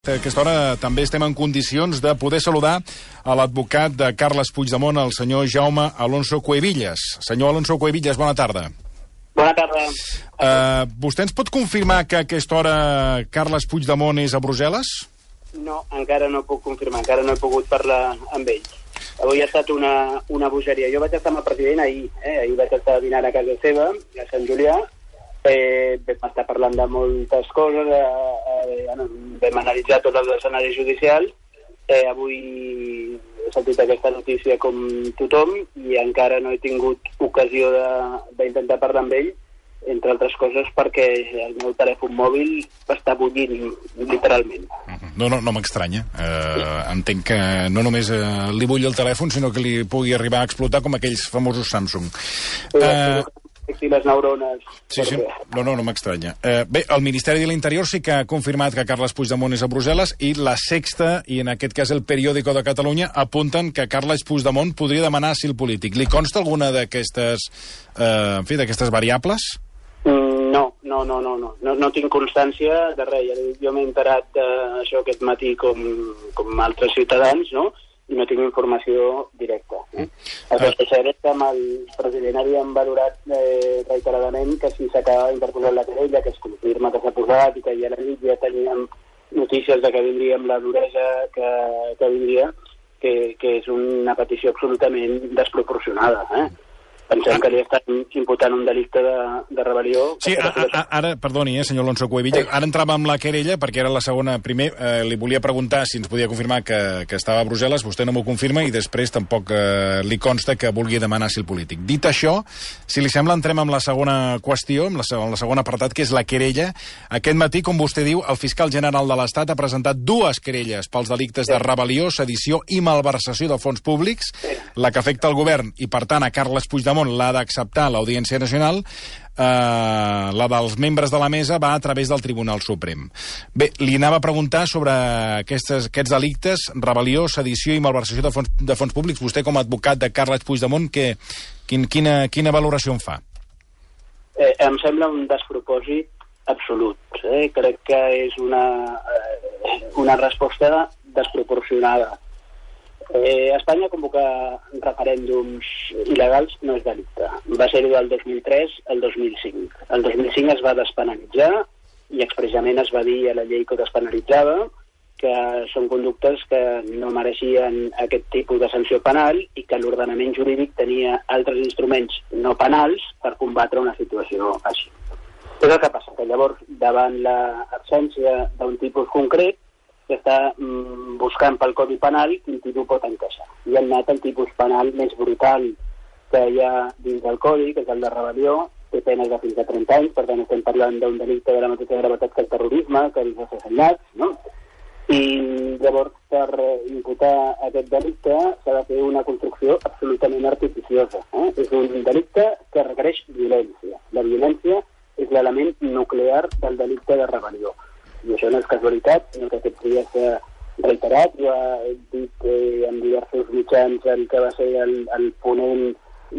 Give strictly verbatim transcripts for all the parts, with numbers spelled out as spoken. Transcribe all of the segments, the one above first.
A aquesta hora també estem en condicions de poder saludar a l'advocat de Carles Puigdemont, el senyor Jaume Alonso Cuevillas. Senyor Alonso Cuevillas, bona tarda. Bona tarda. Uh, vostè ens pot confirmar que a aquesta hora Carles Puigdemont és a Brussel·les? No, encara no puc confirmar, encara no he pogut parlar amb ell. Avui ha estat una, una bogeria. Jo vaig estar amb el president ahir, eh? ahir vaig estar dinant a casa seva, a Sant Julià. Eh, vam estar parlant de moltes coses, eh, eh, vam analitzar tots els escenaris judicials. Eh, avui he sentit aquesta notícia com tothom i encara no he tingut ocasió d'intentar parlar amb ell, entre altres coses perquè el meu telèfon mòbil està bullint, literalment. No, no, no m'estranya. Uh, entenc que no només uh, li bull el telèfon, sinó que li pugui arribar a explotar com aquells famosos Samsung. Uh, i les neurones. Sí, sí. No, no, no m'estranya. Eh, bé, el Ministeri de l'Interior sí que ha confirmat que Carles Puigdemont és a Brussel·les i La Sexta, i en aquest cas el Periódico de Catalunya, apunten que Carles Puigdemont podria demanar asil polític. Li consta alguna d'aquestes eh, en fi, d'aquestes variables? Mm, no, no, no, no, no. No, no tinc constància de res. Jo m'he enterat d'això aquest matí com, com altres ciutadans, no?, i no tinc informació directa. Eh? El que és que amb el president havíem valorat eh, reiteradament que si s'acaba interposant la querella, que es confirma que s'ha posat i que ja a la nit ja teníem notícies de que vindria amb la duresa que, que vindria, que, que és una petició absolutament desproporcionada. Eh? Pensem que li estan imputant un delicte de, de rebel·lió. Sí, a, a, ara, perdoni, eh, senyor Alonso Cuevillas, sí. Ara entrava amb la querella, perquè era la segona. Primer, eh, li volia preguntar si ens podia confirmar que, que estava a Brussel·les, vostè no m'ho confirma, i després tampoc eh, li consta que vulgui demanar asil polític. Dit això, si li sembla, entrem amb la segona qüestió, amb la, amb la segona apartat, que és la querella. Aquest matí, com vostè diu, el fiscal general de l'Estat ha presentat dues querelles pels delictes de rebel·lió, sedició i malversació de fons públics, la que afecta el govern i, per tant, a Carles Puigdemont l'ha d'acceptar l'Audiència Nacional. Eh, la dels membres de la mesa va a través del Tribunal Suprem. Bé, li anava a preguntar sobre aquestes, aquests delictes, rebel·lió, sedició i malversació de fons, de fons públics. Vostè, com a advocat de Carles Puigdemont, que, quin, quina, quina valoració en fa? Eh, em sembla un despropòsit absolut. Eh? Crec que és una, eh, una resposta desproporcionada. Eh, Espanya convocar referèndums il·legals no és delicte. Va ser-ho del dos mil tres al dos mil cinc. El dos mil cinc es va despenalitzar i expressament es va dir a la llei que ho despenalitzava que són conductes que no mereixien aquest tipus de sanció penal i que l'ordenament jurídic tenia altres instruments no penals per combatre una situació així. Què és el que passa? Que llavors, davant l'absència d'un tipus concret, que està mm, buscant pel Codi Penal quin tipus pot encaixar. I han anat el tipus penal més brutal que hi ha dins del Codi, que és el de rebel·lió, té penes de fins a trenta anys, per tant estem parlant d'un delicte de la mateixa gravetat que el terrorisme, que els assassinats, no? I llavors, per imputar aquest delicte s'ha de fer una construcció absolutament artificiosa. Eh? És un delicte que requereix violència. La violència és l'element nuclear del delicte de rebel·lió. I això no és casualitat, sinó que aquest dia s'ha reiterat. Jo he dit eh, en diversos mitjans el que va ser el, el ponent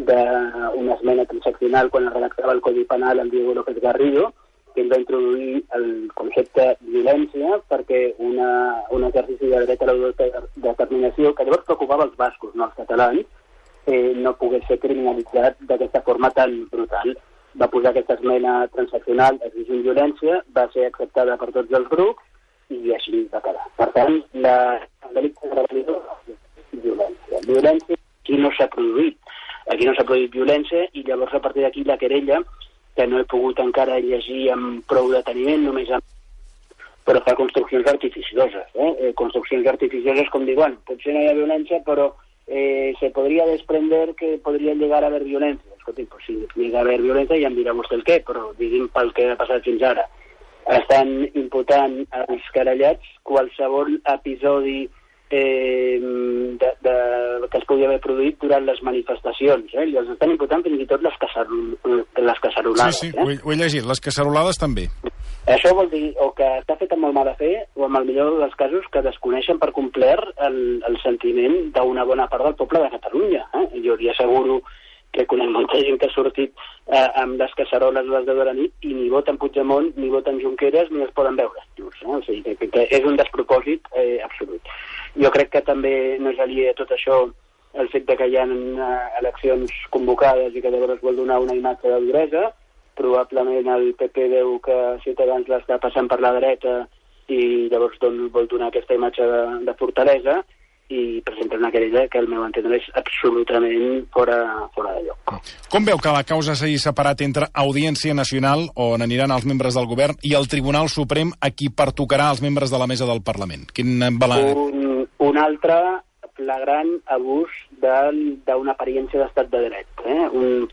d'una esmena transaccional quan es redactava el Codi Penal, el Diego López Garrido, que ell va introduir el concepte violència perquè una, un exercici de dret a l'autodeterminació, que llavors preocupava els bascos, no els catalans, eh, no pogués ser criminalitzat d'aquesta forma tan brutal. Va posar aquesta esmena transaccional exigint violència, va ser acceptada per tots els grups i així va quedar. Per tant, la, el delicte de rebel·lió és violència. Violència aquí no s'ha produït. Aquí no s'ha produït violència i llavors a partir d'aquí la querella, que no he pogut encara llegir amb prou deteniment, només amb... però fa construccions artificioses. Eh? Construccions artificioses com dir, bueno, potser no hi ha violència, però eh, se podria desprender que podria llegar a haver violència. Escolti, pues si llega a haver violència ja em dirà vostè el què, però digui'm pel que ha passat fins ara. Estan imputant als querellats qualsevol episodi eh, de, de, que es podia haver produït durant les manifestacions. Eh? I els estan imputant fins i tot les, cacerol, les cacerolades. Sí, sí, eh? ho, he, ho he llegit, les cacerolades també. Això vol dir o que està fet amb molt mala fe o amb el millor dels casos que desconeixen per complet el, el sentiment d'una bona part del poble de Catalunya. Eh? Jo li asseguro que conec molta gent que ha sortit eh, amb les caceroles a les deu de la nit i ni voten Puigdemont, ni voten Junqueras, ni es poden veure. Eh? O sigui, que, que, que és un despropòsit eh, absolut. Jo crec que també no és aliè a tot això el fet de que hi ha uh, eleccions convocades i que llavors vol donar una imatge de duresa. Probablement el P P veu que Ciutadans l'està passant per la dreta i llavors don, vol donar aquesta imatge de, de fortalesa i presenta una querella que al meu entendre és absolutament fora, fora de lloc. Com veu que la causa s'hagi separat entre Audiència Nacional, on aniran els membres del govern, i el Tribunal Suprem, a qui pertocarà els membres de la mesa del Parlament? Quin balanç? Un, un altre flagrant abús d'una apariència d'estat de dret, eh? un,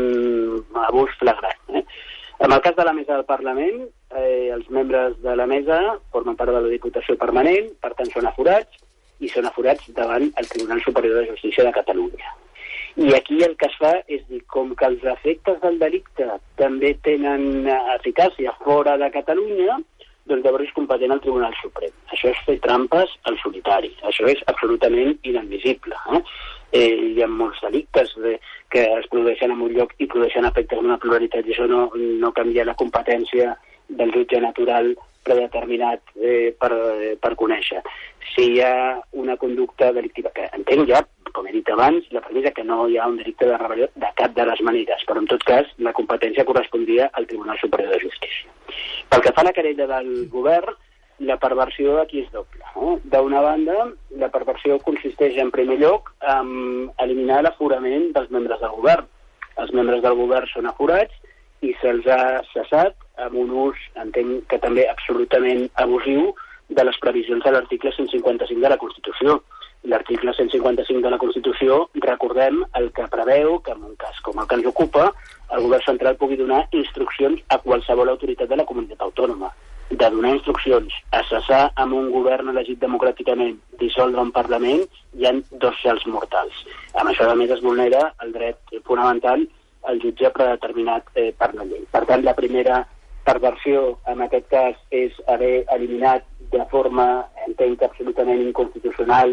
un abús flagrant. Eh? En el cas de la mesa del Parlament, eh, els membres de la mesa formen part de la Diputació Permanent, per tant són aforats, i són aforats davant el Tribunal Superior de Justícia de Catalunya. I aquí el que es fa és dir, com que els efectes del delicte també tenen eficàcia fora de Catalunya, doncs llavors és competent el Tribunal Suprem. Això és fer trampes al solitari. Això és absolutament inadmissible. Eh? Eh, hi ha molts delictes de, que es produeixen en un lloc i produeixen efectes en una pluralitat, i això no, no canvia la competència del jutge natural predeterminat eh, per, eh, per conèixer. Si hi ha una conducta delictiva, que entenc ja, com he dit abans, la premissa que no hi ha un delicte de rebel·lió de cap de les maneres, però en tot cas la competència correspondria al Tribunal Superior de Justícia. Pel que fa a la querella del govern, la perversió aquí és doble. Eh? D'una banda, la perversió consisteix en primer lloc en eliminar l'aforament dels membres del govern. Els membres del govern són aforats i se'ls ha cessat amb un ús, entenc que també absolutament abusiu, de les previsions de l'article cent cinquanta-cinc de la Constitució. L'article cent cinquanta-cinc de la Constitució, recordem, el que preveu que en un cas com el que ens ocupa, el govern central pugui donar instruccions a qualsevol autoritat de la comunitat autònoma. De donar instruccions a cessar amb un govern elegit democràticament, dissoldre un Parlament, hi ha dos cels mortals. Amb això, a més, es vulnera el dret fonamental al jutge predeterminat eh, per la llei. Per tant, la primera perversió, en aquest cas, és haver eliminat de forma, entenc, absolutament inconstitucional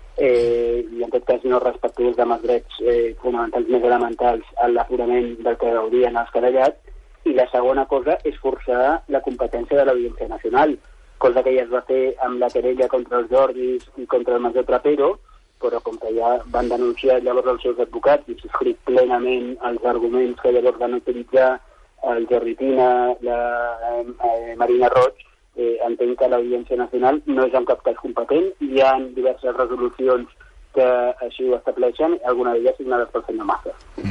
eh, i en tot cas no respectuós amb els drets eh, fonamentals més elementals a l'aforament del que gaudien els querellats. I la segona cosa és forçar la competència de l'Audiència Nacional, cosa que ja es va fer amb la querella contra els Jordis i contra el major Trapero, però com que ja van denunciar llavors els seus advocats i subscrit plenament els arguments que llavors van utilitzar el Jordi Tina, la eh, Marina Roig, eh, entenc que l'Audiència Nacional no és en cap cas competent. Hi ha diverses resolucions que així ho estableixen, alguna d'elles signades pel senyor Maza.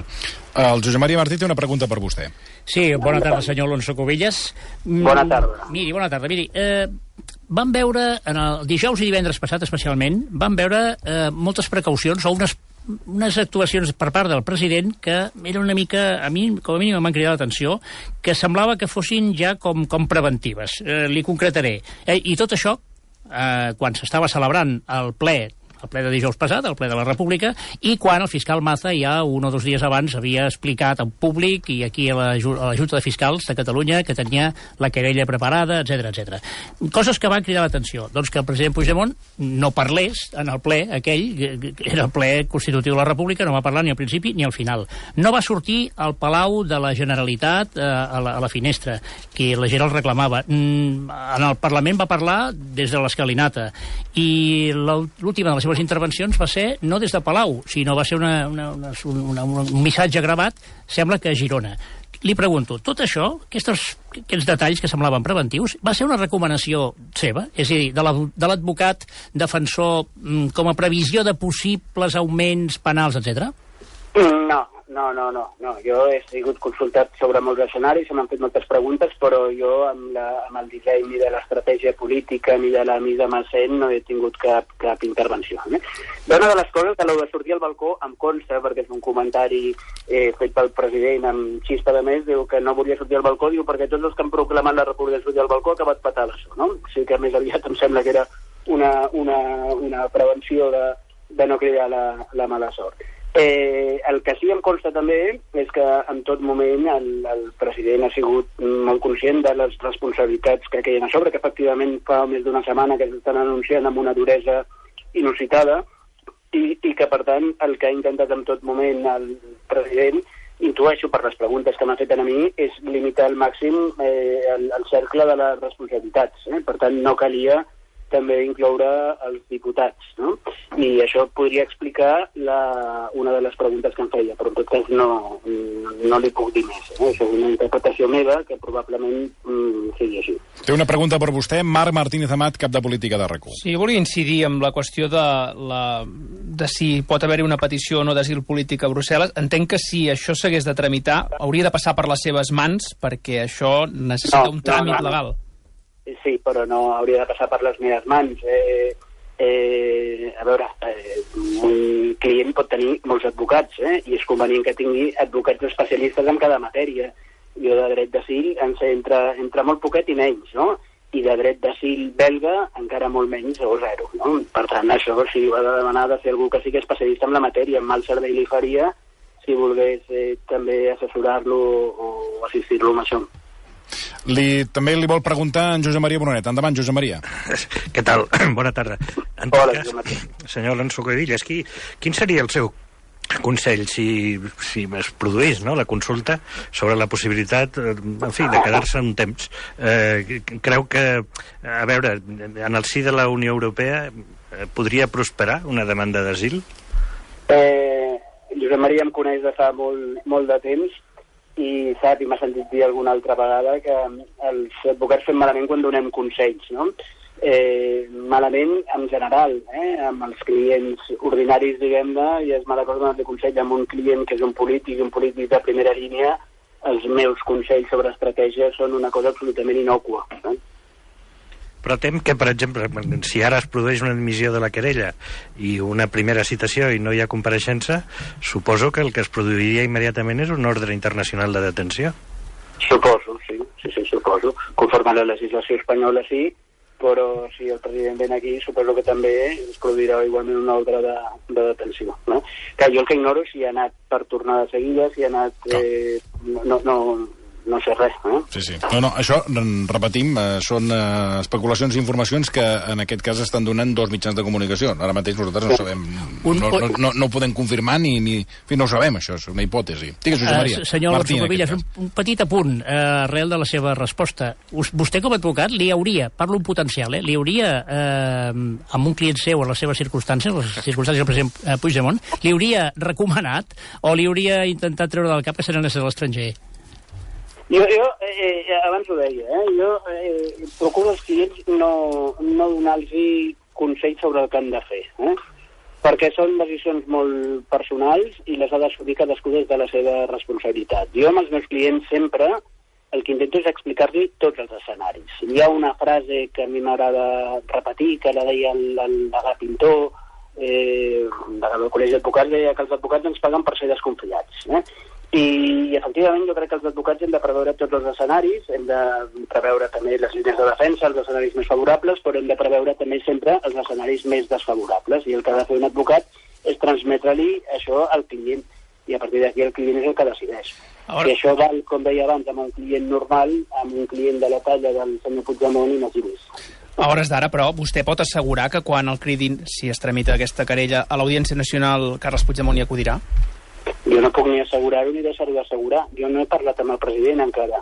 El Josep Maria Martí té una pregunta per vostè. Sí, bona tarda, senyor Alonso Cubillas. Bona tarda. Miri, bona tarda. Miri, eh, vam veure, en el dijous i divendres passat especialment, vam veure eh, moltes precaucions o unes, unes actuacions per part del president que eren una mica, a mi, com a mínim m'han cridat l'atenció, que semblava que fossin ja com, com preventives. Eh, li concretaré. Eh, I tot això, eh, quan s'estava celebrant el ple el ple de dijous passat, el ple de la República, i quan el fiscal Maza ja un o dos dies abans havia explicat en públic i aquí a la, a la Junta de Fiscals de Catalunya que tenia la querella preparada, etcètera, etcètera. Coses que van cridar l'atenció. Doncs que el president Puigdemont no parlés en el ple aquell, que era el ple constitutiu de la República, no va parlar ni al principi ni al final. No va sortir al Palau de la Generalitat eh, a, la, a la finestra, que la gent el reclamava. En el Parlament va parlar des de l'escalinata i l'última de les seves intervencions va ser no des de Palau, sinó va ser una, una, una, una, un missatge gravat, sembla que a Girona. Li pregunto, tot això, aquests, aquests detalls que semblaven preventius, va ser una recomanació seva? És a dir, de l'advocat defensor com a previsió de possibles augments penals, etcètera? No, no, no, no, no. Jo he sigut consultat sobre molts escenaris, se m'han fet moltes preguntes, però jo amb, la, amb el disseny ni de l'estratègia política ni de la mise en escena no he tingut cap, cap intervenció. Eh? Una de les coses que l'ho de sortir al balcó em consta, perquè és un comentari eh, fet pel president amb xispa de més, diu que no volia sortir al balcó, diu perquè tots els que han proclamat la República de sortir al balcó ha acabat patant això, no? O sigui que més aviat em sembla que era una, una, una prevenció de, de no cridar la, la mala sort. Eh, el que sí em consta també és que en tot moment el, el president ha sigut molt conscient de les responsabilitats que queien a sobre, que efectivament fa més d'una setmana que s'estan anunciant amb una duresa inusitada i, i que per tant el que ha intentat en tot moment el president, intueixo per les preguntes que m'ha fet a mi, és limitar al màxim eh, el, el cercle de les responsabilitats. Eh? Per tant, no calia també incloure els diputats, no? I això podria explicar la, una de les preguntes que em feia, però en tot cas no, no li puc dir més. Eh? Això és una interpretació meva que probablement mm, sigui així. Té una pregunta per vostè, Marc Martínez Amat, cap de política de RAC u. Sí, volia incidir en la qüestió de, la, de si pot haver-hi una petició o no d'asil polític a Brussel·les. Entenc que si això s'hagués de tramitar, hauria de passar per les seves mans, perquè això necessita no, un tràmit no, no. legal. Sí, però no hauria de passar per les meves mans. Eh, eh, a veure, eh, un client pot tenir molts advocats, eh, i és convenient que tingui advocats especialistes en cada matèria. Jo de dret d'asil en sé entre, entre molt poquet i menys, no? I de dret d'asil belga encara molt menys o zero, no? Per tant, això, si ho ha de demanar de ser algú que sigui especialista en la matèria, en mal servei li faria si volgués eh, també assessorar-lo o assistir-lo amb això. Li, també li vol preguntar en Josep Maria Bononet. Endavant, Josep Maria. Què tal? Bona tarda. En tot Hola, cas, Josep Maria. senyor Alonso Cuevillas, qui, quin seria el seu consell si, si es produís, no?, la consulta sobre la possibilitat, en fi, de quedar-se un temps? Eh, creu que, a veure, en el si de la Unió Europea eh, podria prosperar una demanda d'asil? Eh, Josep Maria em coneix de fa molt, molt de temps i sap, i m'ha sentit dir alguna altra vegada, que els advocats fem malament quan donem consells, no? Eh, malament en general, eh? Amb els clients ordinaris, diguem-ne, i és mala cosa donar-li consell amb un client que és un polític, un polític de primera línia, els meus consells sobre estratègia són una cosa absolutament innòcua. Eh? Però tem que, per exemple, si ara es produeix una admissió de la querella i una primera citació i no hi ha compareixença, suposo que el que es produiria immediatament és un ordre internacional de detenció. Suposo, sí, sí, sí, suposo. Conforme a la legislació espanyola, sí, però si el president ven aquí, suposo que també es produirà igualment un ordre de, de detenció. No? Que jo el que ignoro és si ha anat per tornada seguida, si ha anat... Eh, no, no, no sé res. Eh? Sí, sí. No, no, això, repetim, eh, són eh, especulacions i informacions que en aquest cas estan donant dos mitjans de comunicació. Ara mateix nosaltres no sabem, Un, no, no, no, no ho podem confirmar ni, ni... En fi, no ho sabem, això, és una hipòtesi. Digues, Josep Maria. Uh, senyor Alonso Martín, Cuevillas, un, un petit apunt uh, arrel de la seva resposta. Us, vostè com a advocat li hauria, parlo en potencial, eh, li hauria, eh, amb un client seu a les seves circumstàncies, les circumstàncies del president uh, Puigdemont, li hauria recomanat o li hauria intentat treure del cap que se n'anés a l'estranger? Jo, jo eh, abans ho deia, eh? jo eh, procuro als clients no, no donar-los consells sobre el que han de fer, eh? perquè són decisions molt personals i les ha d'assumir cadascú des de la seva responsabilitat. Jo amb els meus clients sempre el que intento és explicar-li tots els escenaris. Hi ha una frase que a mi m'agrada repetir, que la deia el, el Degà Pintor, eh, del Col·legi d'Advocats, deia que els advocats ens paguen per ser desconfiats, eh? I, efectivament, jo crec que els advocats hem de preveure tots els escenaris, hem de preveure també les línies de defensa, els escenaris més favorables, però hem de preveure també sempre els escenaris més desfavorables. I el que ha de fer un advocat és transmetre-li això al client, i a partir d'aquí el client és el que decideix. Ara... Si això val, com deia abans, amb un client normal, amb un client de la talla del senyor Puigdemont, imaginis. A hores d'ara, però, vostè pot assegurar que quan el cridin, si es tramita aquesta querella, a l'Audiència Nacional Carles Puigdemont hi acudirà? Jo no puc ni assegurar-ho ni deixar-ho d'assegurar. Jo no he parlat amb el president encara.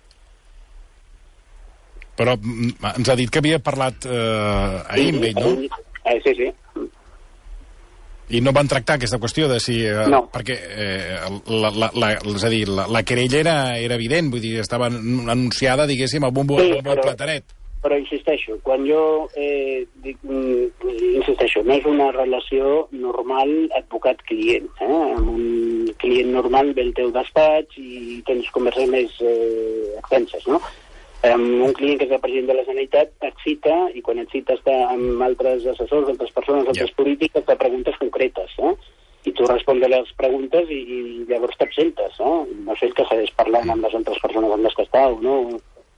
Però ens ha dit que havia parlat eh, ahir amb ell, no? Eh, sí, sí. I no van tractar aquesta qüestió de si... Eh, no. Perquè, eh, la, la, la, és a dir, la, la querella era, era evident, vull dir, estava anunciada, diguéssim, amb un bon, sí, bon plateret. Però insisteixo, quan jo eh, dic, mm, insisteixo, no és una relació normal advocat-client. Eh? Amb un client normal ve el teu despatx i tens converses més eh, extenses, no? Amb un client que és el president de la Generalitat et cita, i quan et cita està amb altres assessors, altres persones, altres yeah. polítiques, de preguntes concretes, eh? I tu respons a les preguntes i, i llavors t'absentes, eh? No sé el que segueix parlant amb les altres persones amb les que està o no...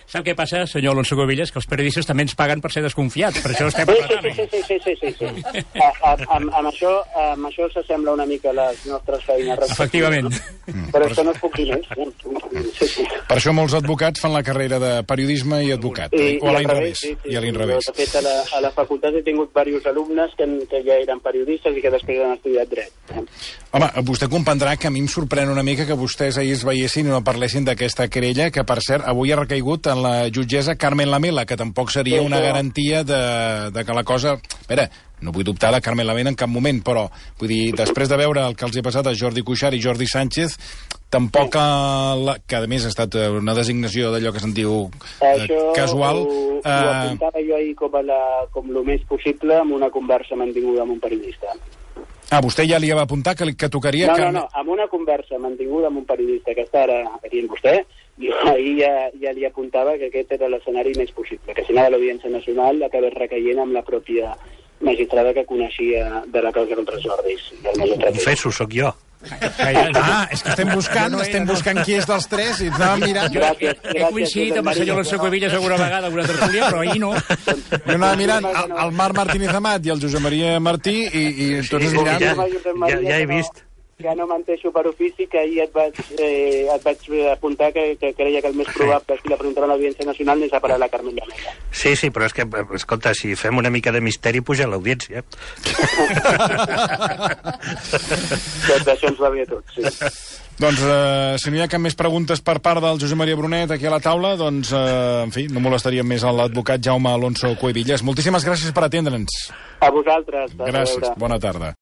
Sap què passa, senyor Alonso Cuevillas? Que els periodistes també ens paguen per ser desconfiats, per això estem Sí, parlant. sí, sí, sí, sí, sí, sí, sí. A, a, amb, amb això, amb això s'assembla una mica a les nostres feines. Efectivament. No? Però és que no es puc dir més. Sí, sí. Per això molts advocats fan la carrera de periodisme i advocat. I, o a i al l'inrevés. sí, sí, I a sí. l'inrevés. De fet, a la, a la facultat he tingut diversos alumnes que, que ja eren periodistes i que després han estudiat dret. Home, vostè comprendrà que a mi em sorprèn una mica que vostès ahir es veiessin i no parlessin d'aquesta querella, que, per cert, avui ha recaigut en la jutgessa Carmen Lamela, que tampoc seria Sí, una sí. garantia de, de que la cosa... A veure, no vull dubtar de Carmen Lamela en cap moment, però, vull dir, després de veure el que els he passat a Jordi Cuixart i Jordi Sánchez, tampoc, sí. la, que a més ha estat una designació d'allò que se'n diu eh, Això casual... ho, eh, ho apuntava jo ahir com, a la, com lo més possible amb una conversa mantinguda amb un periodista. Ah, vostè ja li va apuntar que, li, que tocaria... No, Carmen... no, no, amb una conversa mantinguda amb un periodista que està ara aquí amb vostè, jo ahir ja, ja li apuntava que aquest era l'escenari més possible, que si anava a l'Audiència Nacional acabés recaient amb la pròpia magistrada que coneixia de la causa contra els Jordis. Confesso, sóc jo. Ah, és que estem buscant, estem buscant qui és dels tres i ens anàvem mirant. Jo he, he coincidit amb el senyor Alonso Cuevillas alguna vegada, alguna tertúlia, però ahir no. Jo anava mirant el, el Marc Martínez Amat i el Josep Maria Martí i, i tots ens mirant... Ja, ja, ja he vist. Ja no menteixo per ofici, que ahir et vaig, eh, et vaig apuntar que, que creia que el més probable, si la preguntarà a l'Audiència Nacional, anés a parar la Carmen Lamela. Sí, sí, però és que, escolta, si fem una mica de misteri, puja l'audiència. Doncs això ens va bé a tots, sí. Doncs, eh, si no hi ha cap més preguntes per part del Josep Maria Brunet aquí a la taula, doncs, eh, en fi, no molestaríem més a l'advocat Jaume Alonso Cuevillas. Moltíssimes gràcies per atendre'ns. A vosaltres. Gràcies, bona tarda.